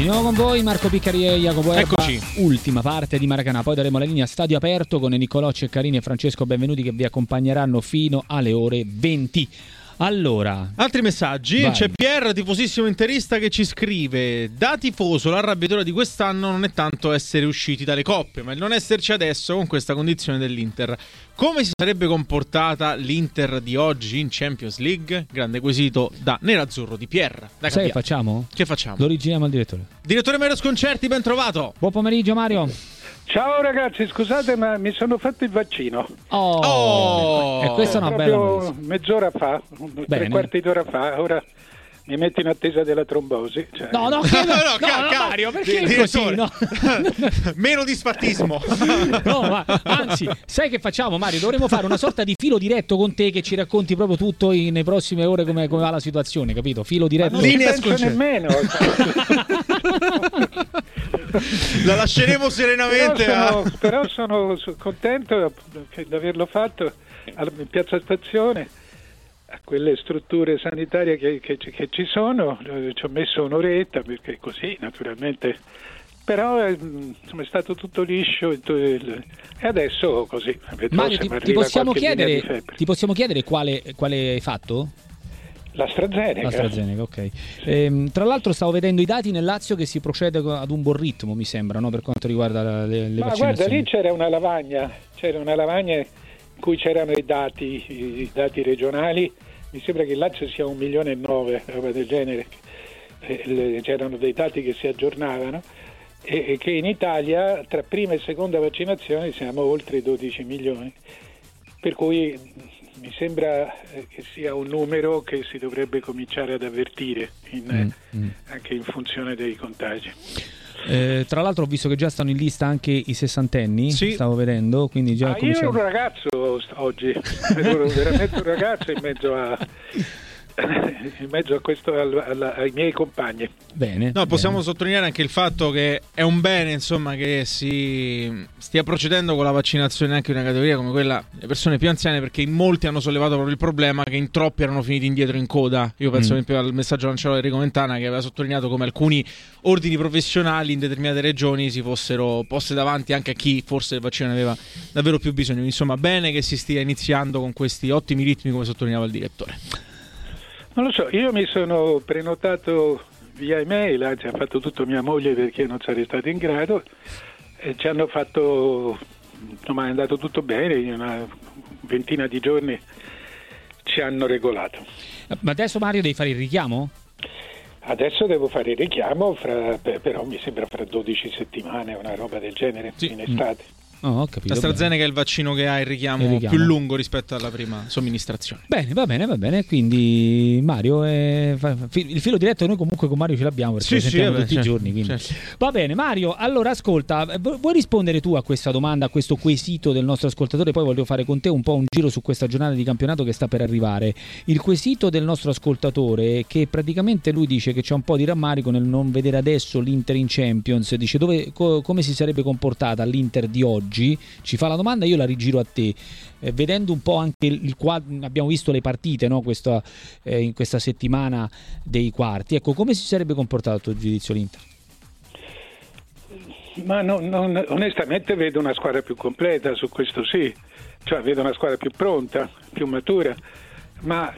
Di nuovo con voi Marco Piccari e Jacopo Erba. Eccoci. Ultima parte di Maracanã, poi daremo la linea stadio aperto con Niccolò Ceccarini e Francesco Benvenuti che vi accompagneranno fino alle ore 20. Allora, altri messaggi. vai. C'è Pierre, tifosissimo interista, che ci scrive: da tifoso l'arrabbiatura di quest'anno non è tanto essere usciti dalle coppe, ma il non esserci adesso con questa condizione dell'Inter. Come si sarebbe comportata l'Inter di oggi in Champions League? Grande quesito da Nerazzurro di Pierre. sai che facciamo? Che facciamo? Lo originiamo al direttore. Direttore Mario Sconcerti, ben trovato. Buon pomeriggio Mario. Ciao ragazzi, scusate ma mi sono fatto il vaccino. E questa è una bella proprio notizia. mezz'ora fa, tre quarti d'ora fa, ora mi metto in attesa della trombosi. Cioè... No, Mario, perché così? No. Meno disfattismo. No, ma anzi, sai che facciamo Mario? Dovremmo fare una sorta di filo diretto con te che ci racconti proprio tutto nelle prossime ore come va la situazione, capito? Filo diretto. Ma non ci penso nemmeno. La lasceremo serenamente. Però sono contento di averlo fatto in Piazza Stazione, a quelle strutture sanitarie che ci sono. Ci ho messo un'oretta perché così naturalmente, però è stato tutto liscio e adesso così. Mario, ti possiamo chiedere quale hai fatto? l'AstraZeneca, ok. Tra l'altro stavo vedendo i dati nel Lazio che si procede ad un buon ritmo, mi sembra, no? Per quanto riguarda le ma vaccinazioni. guarda, lì c'era una lavagna in cui c'erano i dati regionali. Mi sembra che il Lazio sia 1,9 milioni, roba del genere. C'erano dei dati che si aggiornavano e che in Italia tra prima e seconda vaccinazione siamo oltre i 12 milioni, per cui mi sembra che sia un numero che si dovrebbe cominciare ad avvertire anche in funzione dei contagi. Tra l'altro ho visto che già stanno in lista anche i sessantenni, sì. Stavo vedendo, quindi già io ero un ragazzo oggi, ero veramente un ragazzo in mezzo a questo, ai miei compagni. Bene. No, possiamo sottolineare anche il fatto che è un bene, insomma, che si stia procedendo con la vaccinazione anche in una categoria come quella delle persone più anziane, perché in molti hanno sollevato proprio il problema che in troppi erano finiti indietro in coda. Io penso ad esempio al messaggio lanciato da Enrico Mentana, che aveva sottolineato come alcuni ordini professionali in determinate regioni si fossero poste davanti anche a chi forse il vaccino ne aveva davvero più bisogno. Insomma, bene che si stia iniziando con questi ottimi ritmi, come sottolineava il direttore. Non lo so, io mi sono prenotato via email, anzi ha fatto tutto mia moglie perché non sarei stato in grado, e ci hanno fatto, insomma è andato tutto bene, in una ventina di giorni ci hanno regolato. Ma adesso Mario devi fare il richiamo? Adesso devo fare il richiamo, però mi sembra fra 12 settimane, una roba del genere, in estate. Oh, ho capito. AstraZeneca è il vaccino che ha il richiamo più lungo rispetto alla prima somministrazione. Bene, va bene. Quindi Mario, il filo diretto noi comunque con Mario ce l'abbiamo perché lo sentiamo tutti i giorni. Quindi. Va bene, Mario, allora ascolta, vuoi rispondere tu a questa domanda, a questo quesito del nostro ascoltatore? Poi voglio fare con te un po' un giro su questa giornata di campionato che sta per arrivare. Il quesito del nostro ascoltatore, che praticamente lui dice che c'è un po' di rammarico nel non vedere adesso l'Inter in Champions, dice come si sarebbe comportata l'Inter di oggi. Ci fa la domanda, io la rigiro a te, vedendo un po' anche il quadro, abbiamo visto le partite, no? In questa settimana dei quarti, ecco, come si sarebbe comportato a tuo giudizio l'Inter? Ma onestamente vedo una squadra più completa, su questo sì, cioè vedo una squadra più pronta, più matura, ma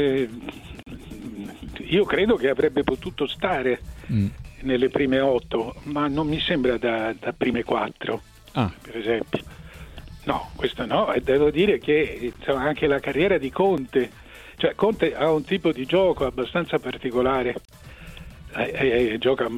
io credo che avrebbe potuto stare nelle prime 8, ma non mi sembra da prime 4. Per esempio, no, questo no, e devo dire che insomma, anche la carriera di Conte, cioè Conte ha un tipo di gioco abbastanza particolare, gioca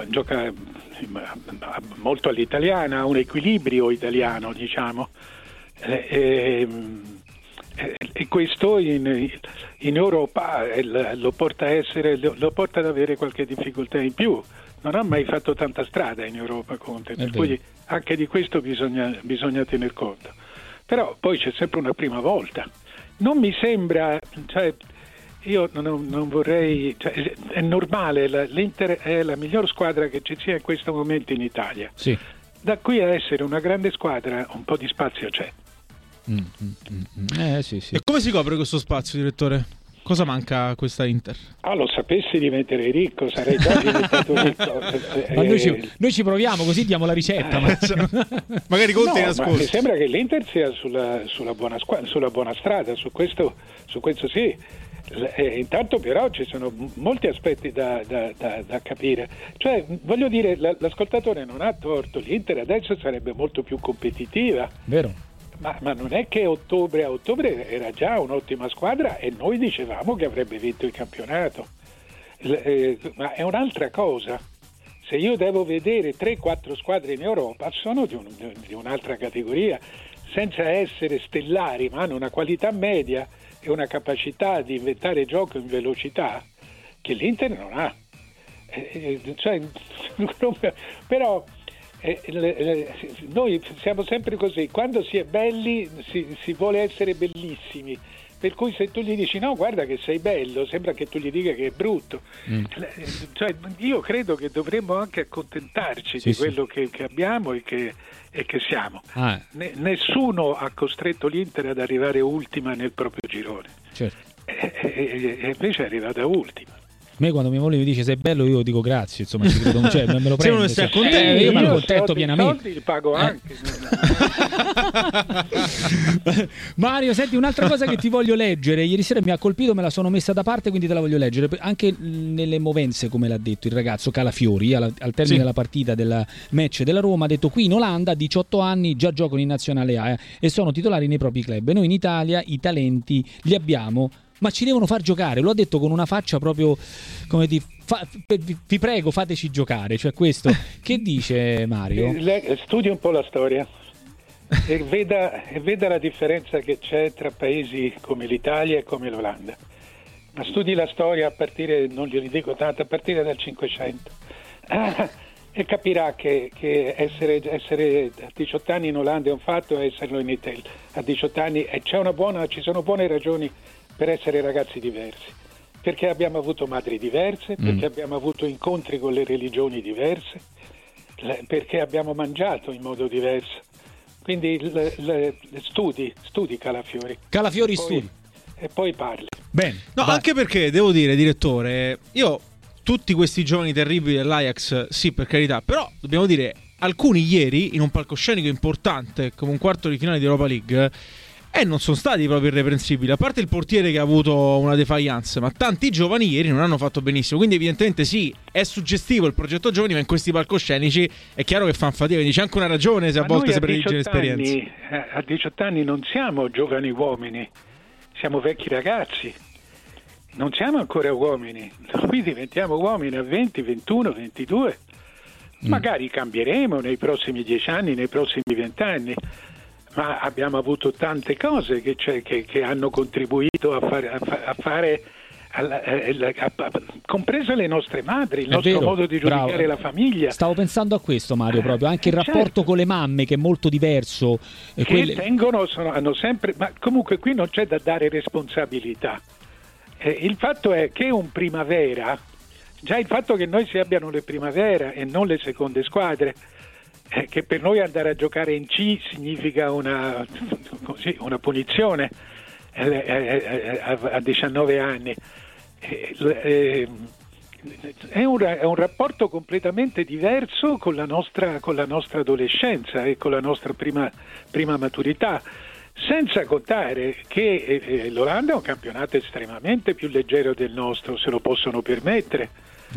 molto all'italiana, ha un equilibrio italiano, diciamo, e questo in Europa lo porta ad avere qualche difficoltà in più. Non ha mai fatto tanta strada in Europa Conte, per cui anche di questo bisogna tener conto. Però poi c'è sempre una prima volta. Non mi sembra, cioè io non vorrei, cioè, è normale, l'Inter è la miglior squadra che ci sia in questo momento in Italia. Sì. Da qui a essere una grande squadra un po' di spazio c'è. Sì. E come si copre questo spazio, direttore? Cosa manca a questa Inter? Lo sapessi diventerei ricco, sarei già diventato ricco. Ma noi ci proviamo, così diamo la ricetta. Magari Conte in ascolto. Mi sembra che l'Inter sia sulla buona strada, su questo sì. Intanto però ci sono molti aspetti da capire, cioè voglio dire, l'ascoltatore non ha torto, l'Inter adesso sarebbe molto più competitiva, vero? Ma non è che a ottobre era già un'ottima squadra e noi dicevamo che avrebbe vinto il campionato, ma è un'altra cosa. Se io devo vedere 3-4 squadre in Europa, sono di un'altra categoria, senza essere stellari, ma hanno una qualità media e una capacità di inventare gioco in velocità che l'Inter non ha. Però noi siamo sempre così, quando si è belli si vuole essere bellissimi, per cui se tu gli dici no, guarda che sei bello, sembra che tu gli dica che è brutto. Cioè, io credo che dovremmo anche accontentarci di quello che abbiamo e che siamo. Nessuno ha costretto l'Inter ad arrivare ultima nel proprio girone, certo. E invece è arrivata ultima. A me quando mia moglie mi dice sei bello, io dico grazie, insomma, ci credo, cioè, me lo prendo. Io me lo contento pienamente. Soldi li pago anche. Mario, senti, un'altra cosa che ti voglio leggere. Ieri sera mi ha colpito, me la sono messa da parte, quindi te la voglio leggere. Anche nelle movenze, come l'ha detto il ragazzo Calafiori, al termine della partita del match della Roma, ha detto: qui in Olanda a 18 anni già giocano in Nazionale A e sono titolari nei propri club. E noi in Italia i talenti li abbiamo, ma ci devono far giocare. Lo ha detto con una faccia proprio come di vi prego fateci giocare, cioè questo. Che dice Mario? Studi un po' la storia e veda la differenza che c'è tra paesi come l'Italia e come l'Olanda, ma studi la storia a partire, non glieli dico tanto, a partire dal 500 e capirà che essere a 18 anni in Olanda è un fatto e esserlo in Italia a 18 anni ci sono buone ragioni per essere ragazzi diversi, perché abbiamo avuto madri diverse, perché abbiamo avuto incontri con le religioni diverse, perché abbiamo mangiato in modo diverso. Quindi studi Calafiori studi e poi parli. Bene. No, anche perché devo dire, direttore, io tutti questi giovani terribili dell'Ajax, sì, per carità, però dobbiamo dire, alcuni ieri in un palcoscenico importante come un quarto di finale di Europa League non sono stati proprio irreprensibili, a parte il portiere che ha avuto una defiance, ma tanti giovani ieri non hanno fatto benissimo, quindi evidentemente sì, è suggestivo il progetto giovani, ma in questi palcoscenici è chiaro che fanno fatica, quindi c'è anche una ragione se a volte si predilige l'esperienza. A 18 anni non siamo giovani uomini, siamo vecchi ragazzi, non siamo ancora uomini, noi diventiamo uomini a 20, 21, 22, magari cambieremo nei prossimi 10 anni, nei prossimi 20 anni, ma abbiamo avuto tante cose che hanno contribuito a fare comprese le nostre madri, il nostro modo di giudicare la famiglia. Stavo pensando a questo, Mario, proprio anche il rapporto con le mamme, che è molto diverso, hanno sempre, ma comunque qui non c'è da dare responsabilità. Il fatto è che un Primavera, già il fatto che noi si abbiano le Primavera e non le seconde squadre, che per noi andare a giocare in C significa una punizione a 19 anni. È un rapporto completamente diverso con la nostra adolescenza e con la nostra prima maturità, senza contare che l'Olanda è un campionato estremamente più leggero del nostro, se lo possono permettere.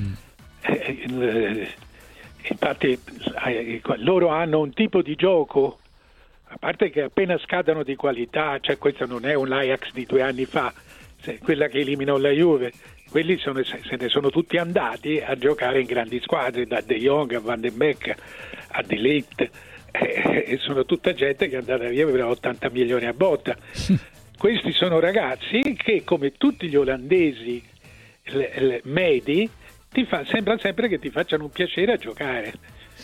Infatti loro hanno un tipo di gioco, a parte che appena scadano di qualità, cioè questo non è un Ajax di 2 anni fa, quella che eliminò la Juve, quelli se ne sono tutti andati a giocare in grandi squadre, da De Jong a Van de Beek a De Ligt, e sono tutta gente che è andata via per 80 milioni a botta. Questi sono ragazzi che, come tutti gli olandesi medi, sembra sempre che ti facciano un piacere a giocare,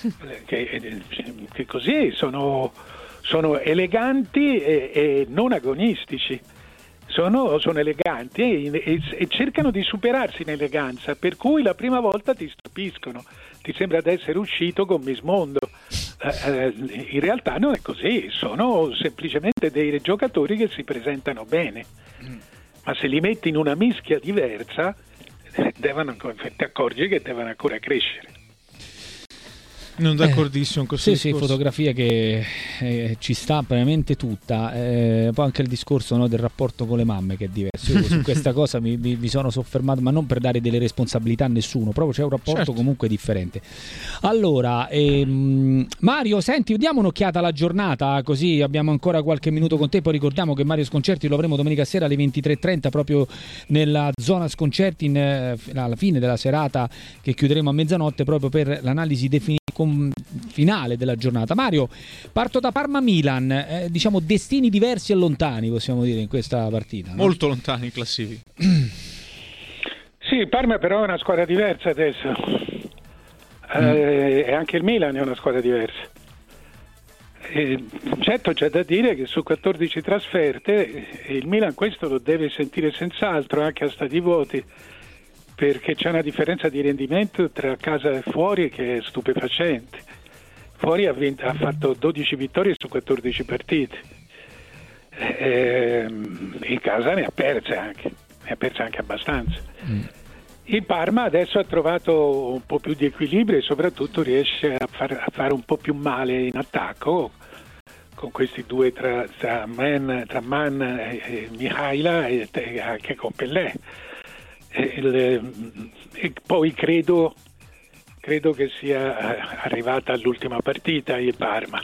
che così sono eleganti e non agonistici, sono eleganti e cercano di superarsi in eleganza, per cui la prima volta ti stupiscono, ti sembra di essere uscito con Miss Mondo. In realtà non è così, sono semplicemente dei giocatori che si presentano bene. ma se li metti in una mischia diversa ti accorgi che devono ancora crescere. Non d'accordissimo con questo sì, fotografia che ci sta veramente tutta. Poi anche il discorso, no, del rapporto con le mamme, che è diverso. Io su questa cosa mi sono soffermato, ma non per dare delle responsabilità a nessuno, proprio c'è un rapporto comunque differente. Allora, Mario, senti, diamo un'occhiata alla giornata, così abbiamo ancora qualche minuto con te. Poi ricordiamo che Mario Sconcerti lo avremo domenica sera alle 23:30 proprio nella zona Sconcerti, alla fine della serata che chiuderemo a mezzanotte, proprio per l'analisi finale della giornata. Mario, parto da Parma-Milan, diciamo destini diversi e lontani, possiamo dire, in questa partita, no? Molto lontani in classifica. Sì, Parma però è una squadra diversa adesso, e anche il Milan è una squadra diversa. Certo, c'è da dire che su 14 trasferte il Milan questo lo deve sentire senz'altro, anche a stati vuoti, perché c'è una differenza di rendimento tra casa e fuori che è stupefacente. Fuori ha fatto 12 vittorie su 14 partite, in casa ne ha perse anche abbastanza. Il Parma adesso ha trovato un po' più di equilibrio e soprattutto riesce a fare un po' più male in attacco, con questi due tra Mann e Mihaila e anche con Pellè. E poi credo che sia arrivata all'ultima partita il Parma,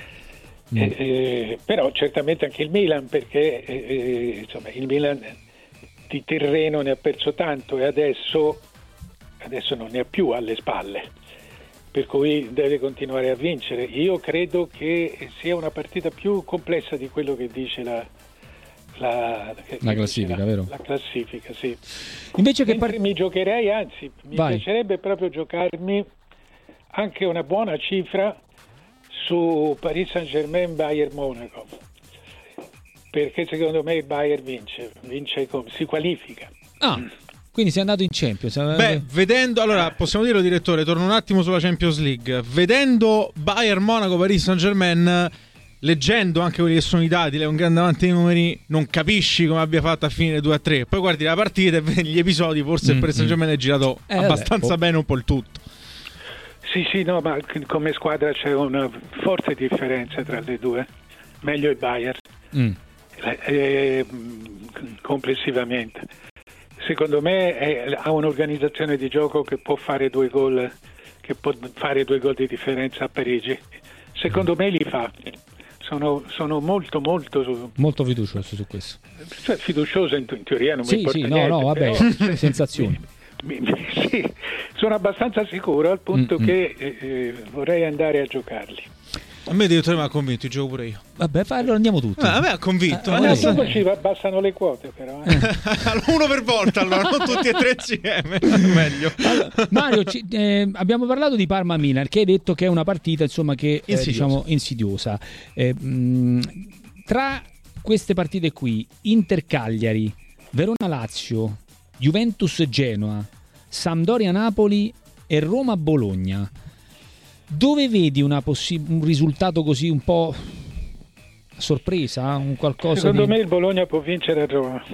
però certamente anche il Milan, perché insomma il Milan di terreno ne ha perso tanto e adesso non ne ha più alle spalle, per cui deve continuare a vincere. Io credo che sia una partita più complessa di quello che dice la classifica, vero? La classifica, sì. Invece che mi giocherei, anzi, mi piacerebbe proprio giocarmi anche una buona cifra su Paris Saint-Germain Bayern Monaco, perché secondo me il Bayern vince si qualifica. Quindi sei andato in Champions. Vedendo, allora possiamo dirlo, direttore, torno un attimo sulla Champions League. Vedendo Bayern Monaco Paris Saint-Germain, leggendo anche quelli che sono i dati, lei è un grande amante dei numeri, non capisci come abbia fatto a finire 2-3. Poi guardi la partita e vedi gli episodi, forse il Paris Saint-Germain è girato abbastanza bene un po' il tutto. Sì, no, ma come squadra c'è una forte differenza tra le due. Meglio il Bayern, complessivamente. Secondo me ha un'organizzazione di gioco che può fare 2 gol, di differenza a Parigi. Secondo me li fa. Sono molto fiducioso su questo. Cioè, fiducioso in teoria non mi importa niente. No, vabbè, però, sensazioni. Sì, sono abbastanza sicuro al punto che vorrei andare a giocarli. A me direttore mi ha convinto, gioco pure io. Vabbè, allora andiamo tutti. A me ha convinto. Dopo ci abbassano le quote, però. Uno per volta, allora, non tutti e tre insieme. Meglio. Allora, Mario, abbiamo parlato di Parma-Milan, che hai detto che è una partita, insomma, che diciamo insidiosa. Tra queste partite qui, Inter-Cagliari, Verona-Lazio, Juventus-Genoa, Sampdoria-Napoli e Roma-Bologna, dove vedi un risultato così un po' sorpresa? Un qualcosa Secondo me il Bologna può vincere a Roma.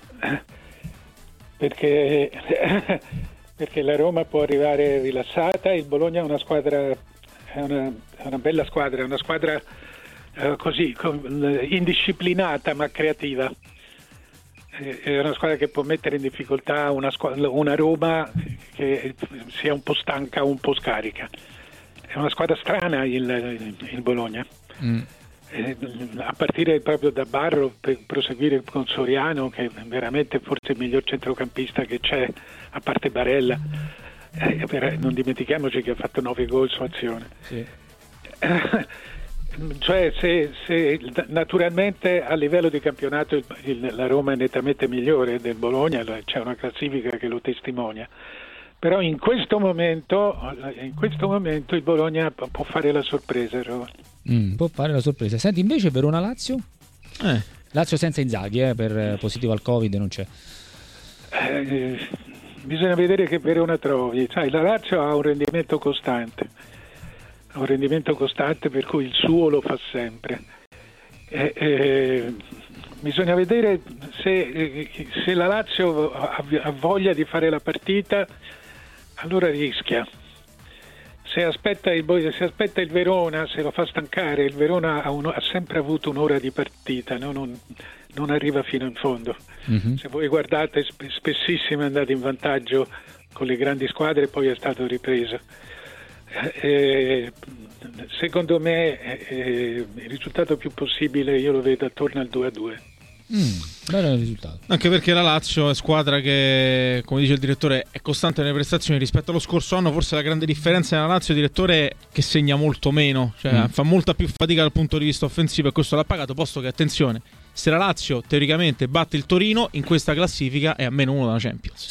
Perché la Roma può arrivare rilassata. Il Bologna è una squadra, è una bella squadra, è una squadra così indisciplinata ma creativa. È una squadra che può mettere in difficoltà una Roma che sia un po' stanca o un po' scarica. È una squadra strana il Bologna. A partire proprio da Barro, per proseguire con Soriano, che è veramente forse il miglior centrocampista che c'è, a parte Barella. Non dimentichiamoci che ha fatto 9 gol su azione. Sì. Cioè se naturalmente a livello di campionato la Roma è nettamente migliore del Bologna, c'è una classifica che lo testimonia. Però in questo momento il Bologna può fare la sorpresa. Può fare la sorpresa. Senti, invece Verona-Lazio? Lazio senza Inzaghi, per positivo al Covid non c'è. Bisogna vedere che Verona trovi. Sai, la Lazio ha un rendimento costante, per cui il suo lo fa sempre. bisogna vedere se la Lazio ha voglia di fare la partita, allora rischia. Se aspetta il Verona, se lo fa stancare, il Verona ha sempre avuto un'ora di partita, no? Non arriva fino in fondo. Mm-hmm. Se voi guardate, spessissimo è andato in vantaggio con le grandi squadre e poi è stato ripreso. Secondo me il risultato più possibile io lo vedo attorno al 2-2. Bello risultato. Anche perché la Lazio è squadra che, come dice il direttore, è costante nelle prestazioni rispetto allo scorso anno. Forse la grande differenza nella Lazio, direttore, è che segna molto meno, cioè fa molta più fatica dal punto di vista offensivo, e questo l'ha pagato, posto che, attenzione, se la Lazio teoricamente batte il Torino in questa classifica è a -1 dalla Champions.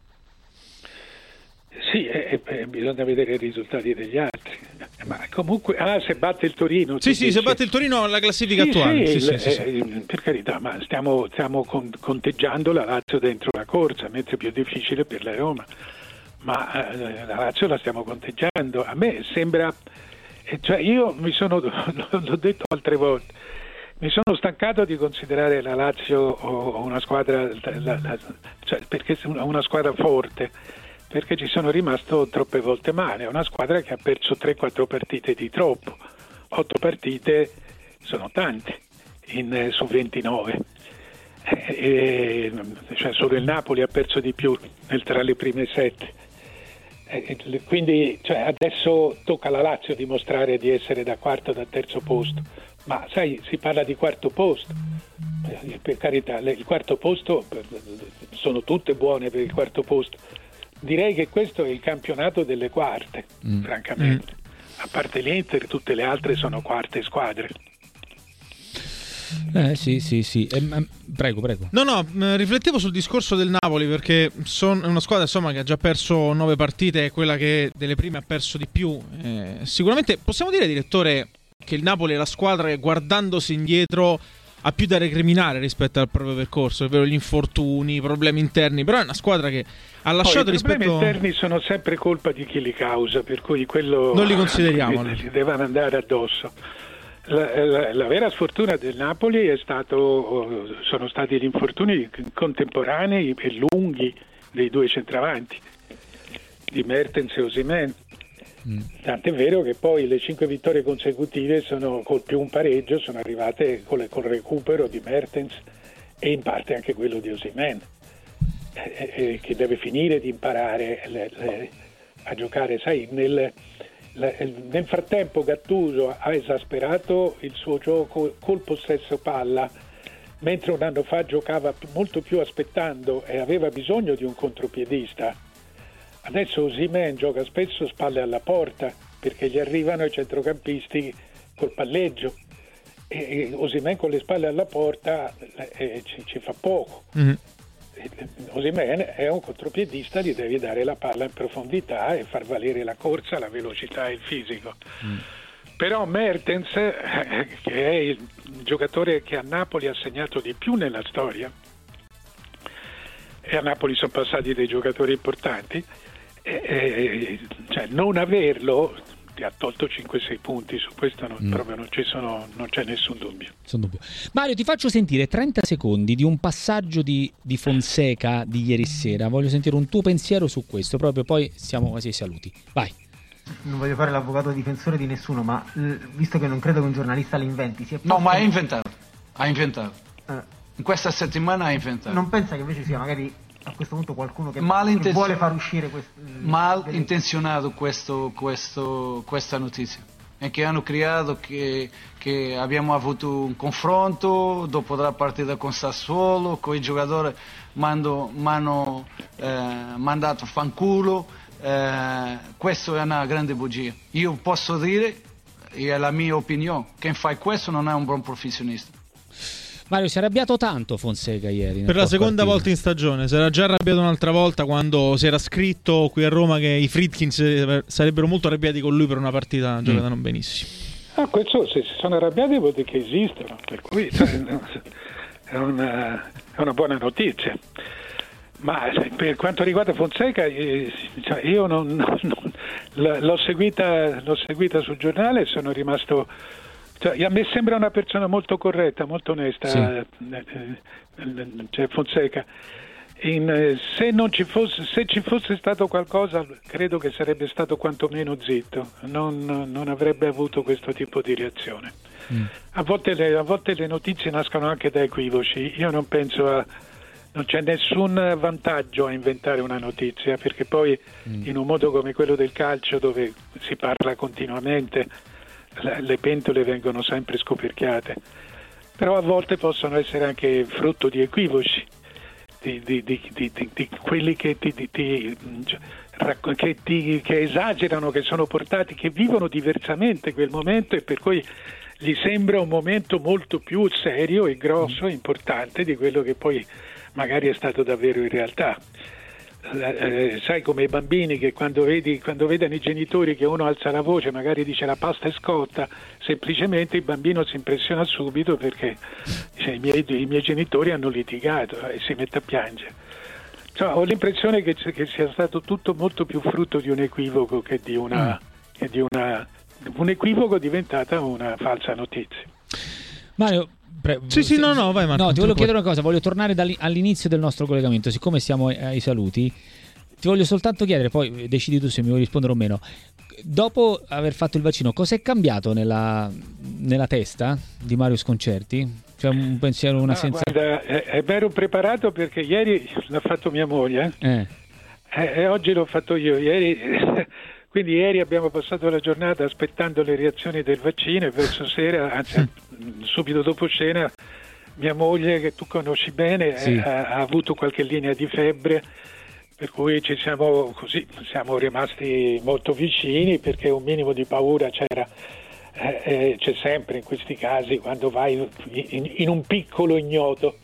Sì, bisogna vedere i risultati degli altri. Ma comunque, se batte il Torino. Sì, se batte il Torino la classifica attuale. Sì. Per carità, ma stiamo conteggiando la Lazio dentro la corsa, mentre è più difficile per la Roma. Ma la Lazio la stiamo conteggiando. A me sembra, cioè io l'ho detto altre volte, mi sono stancato di considerare la Lazio una squadra, perché è una squadra forte, perché ci sono rimasto troppe volte male. È una squadra che ha perso 3-4 partite di troppo. 8 partite sono tante su 29. Cioè solo il Napoli ha perso di più tra le prime 7. Quindi adesso tocca alla Lazio dimostrare di essere da quarto, da terzo posto. Ma sai, si parla di quarto posto. Per carità, il quarto posto sono tutte buone per il quarto posto. Direi che questo è il campionato delle quarte, francamente. A parte l'Inter, tutte le altre sono quarte squadre. Sì. Prego. No, riflettevo sul discorso del Napoli, perché è una squadra, insomma, che ha già perso 9 partite, è quella che delle prime ha perso di più. Sicuramente possiamo dire, direttore, che il Napoli è la squadra che, guardandosi indietro, ha più da recriminare rispetto al proprio percorso, è vero, gli infortuni, i problemi interni, però è una squadra che ha lasciato i problemi interni sono sempre colpa di chi li causa, per cui quello non li consideriamo, li devono andare addosso. La vera sfortuna del Napoli sono stati gli infortuni contemporanei e lunghi dei due centravanti, di Mertens e Osimhen. Tant'è vero che poi le 5 vittorie consecutive col più un pareggio sono arrivate col recupero di Mertens e in parte anche quello di Osimhen, che deve finire di imparare a giocare. Sai, nel frattempo Gattuso ha esasperato il suo gioco col possesso palla, mentre un anno fa giocava molto più aspettando e aveva bisogno di un contropiedista. Adesso Osimhen gioca spesso spalle alla porta, perché gli arrivano i centrocampisti col palleggio, e Osimhen con le spalle alla porta ci fa poco. Osimhen è un contropiedista, gli devi dare la palla in profondità e far valere la corsa, la velocità e il fisico. Però Mertens, che è il giocatore che a Napoli ha segnato di più nella storia, e a Napoli sono passati dei giocatori importanti, non averlo ti ha tolto 5-6 punti, su questo proprio non c'è nessun dubbio. Mario, ti faccio sentire 30 secondi di un passaggio di Fonseca di ieri sera. Voglio sentire un tuo pensiero su questo, proprio, poi siamo quasi ai saluti. Vai. Non voglio fare l'avvocato difensore di nessuno, ma visto che non credo che un giornalista l'inventi, no, ma ha inventato. In questa settimana ha inventato. Non pensa che invece sia magari a questo punto qualcuno che vuole far uscire malintenzionato questa notizia, e che hanno creato che abbiamo avuto un confronto dopo la partita con Sassuolo, con i giocatori mi hanno mandato fanculo. Questo è una grande bugia. Io posso dire, è la mia opinione, che fa questo non è un buon professionista. Mario, si è arrabbiato tanto Fonseca ieri. Per la seconda volta in stagione. Si era già arrabbiato un'altra volta quando si era scritto qui a Roma che i Friedkin sarebbero molto arrabbiati con lui per una partita giocata non benissimo. Questo, se si sono arrabbiati vuol dire che esistono, per cui è una buona notizia. Ma per quanto riguarda Fonseca, io l'ho seguita sul giornale e sono rimasto Cioè, a me sembra una persona molto corretta, molto onesta, sì. Cioè Fonseca. Se ci fosse stato qualcosa, credo che sarebbe stato quantomeno zitto, non avrebbe avuto questo tipo di reazione. A volte le notizie nascono anche da equivoci. Io non penso non c'è nessun vantaggio a inventare una notizia, perché poi in un modo come quello del calcio, dove si parla continuamente, le pentole vengono sempre scoperchiate, però a volte possono essere anche frutto di equivoci, di quelli che esagerano, che sono portati, che vivono diversamente quel momento e per cui gli sembra un momento molto più serio e grosso e importante di quello che poi magari è stato davvero in realtà. Sai, come i bambini che quando vedono i genitori che uno alza la voce, magari dice la pasta è scotta, semplicemente il bambino si impressiona subito perché dice, i miei genitori hanno litigato e si mette a piangere. Cioè, ho l'impressione che sia stato tutto molto più frutto di un equivoco che di un equivoco diventata una falsa notizia. Mario, vai Marco. No, ti voglio chiedere una cosa, voglio tornare all'inizio del nostro collegamento, siccome siamo ai saluti, ti voglio soltanto chiedere, poi decidi tu se mi vuoi rispondere o meno. Dopo aver fatto il vaccino, cosa è cambiato nella testa di Mario Sconcerti? Cioè un pensiero, una sensazione? Guarda, è vero preparato, perché ieri l'ha fatto mia moglie e oggi l'ho fatto io. Quindi ieri abbiamo passato la giornata aspettando le reazioni del vaccino e verso sera, anzi subito dopo cena, mia moglie, che tu conosci bene, sì, ha avuto qualche linea di febbre, per cui siamo rimasti molto vicini, perché un minimo di paura c'era. C'è sempre in questi casi, quando vai in un piccolo ignoto.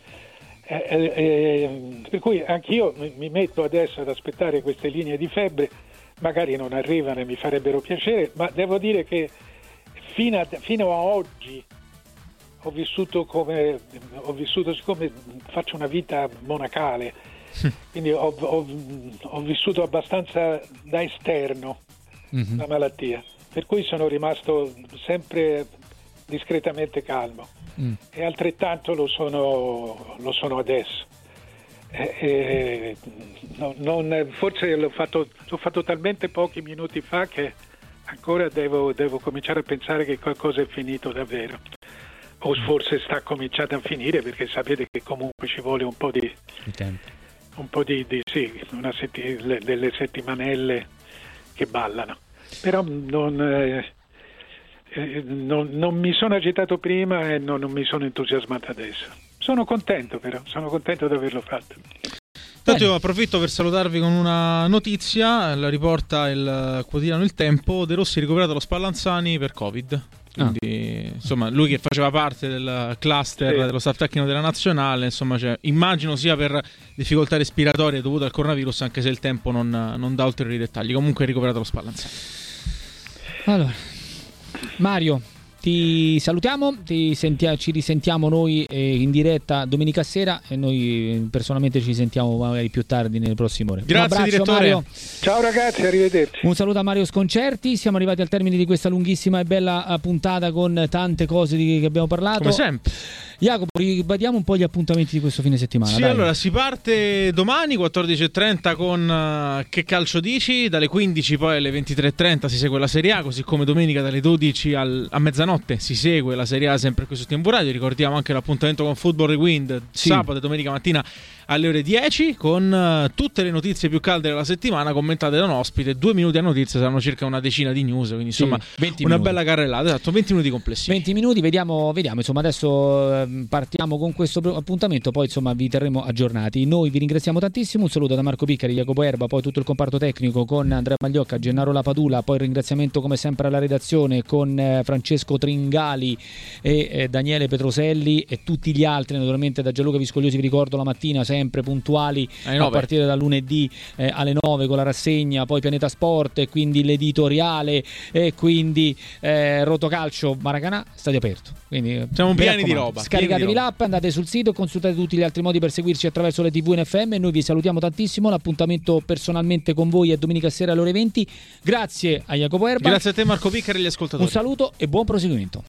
Per cui anch'io mi metto adesso ad aspettare queste linee di febbre. Magari non arrivano e mi farebbero piacere, ma devo dire che fino a oggi ho vissuto siccome faccio una vita monacale, quindi ho vissuto abbastanza da esterno la malattia, per cui sono rimasto sempre discretamente calmo e altrettanto lo sono adesso. Forse l'ho fatto talmente pochi minuti fa che ancora devo cominciare a pensare che qualcosa è finito davvero, o forse sta cominciando a finire, perché sapete che comunque ci vuole un po' di tempo, delle settimanelle che ballano, però non mi sono agitato prima e non mi sono entusiasmato adesso. Sono contento di averlo fatto. Tanto io approfitto per salutarvi con una notizia, la riporta il quotidiano Il Tempo. De Rossi recuperato allo Spallanzani per Covid. Quindi, insomma, lui che faceva parte del cluster dello staff tecnico della nazionale, insomma, immagino sia per difficoltà respiratorie dovute al coronavirus, anche se Il Tempo non dà ulteriori dettagli. Comunque è recuperato allo Spallanzani. Allora, Mario, ti salutiamo, ci risentiamo noi in diretta domenica sera e noi personalmente ci sentiamo magari più tardi nelle prossime ore. Grazie direttore. Mario. Ciao ragazzi, arrivederci. Un saluto a Mario Sconcerti, siamo arrivati al termine di questa lunghissima e bella puntata con tante cose che abbiamo parlato. Come sempre. Jacopo, ribadiamo un po' gli appuntamenti di questo fine settimana. Sì, dai. Allora si parte domani 14:30 con Che calcio dici? Dalle 15 poi alle 23:30 si segue la Serie A, così come domenica dalle 12 a mezzanotte si segue la Serie A sempre qui su TMV Radio. Ricordiamo anche l'appuntamento con Football Rewind sabato e domenica mattina alle ore 10 con tutte le notizie più calde della settimana commentate da un ospite. 2 minuti a notizia, saranno circa una decina di news, quindi insomma 20 una minuti. bella carrellata, esatto, 20 minuti complessivi. 20 minuti, vediamo, insomma adesso partiamo con questo appuntamento, poi insomma vi terremo aggiornati. Noi vi ringraziamo tantissimo, un saluto da Marco Piccari, Jacopo Erba, poi tutto il comparto tecnico con Andrea Magliocca, Gennaro Lapadula, poi il ringraziamento come sempre alla redazione con Francesco Tringali e Daniele Petroselli e tutti gli altri, naturalmente da Gianluca Viscogliosi vi ricordo la mattina sempre puntuali a partire da lunedì alle 9 con la rassegna, poi Pianeta Sport e quindi l'editoriale e quindi Rotocalcio Maracanà, stadio aperto, quindi siamo pieni di roba. Scaricatevi l'app, andate sul sito, consultate tutti gli altri modi per seguirci attraverso le TV in FM e noi vi salutiamo tantissimo. L'appuntamento personalmente con voi è domenica sera alle ore 20. Grazie a Jacopo Erba, grazie a te Marco Piccari e agli ascoltatori. un saluto e buon proseguimento.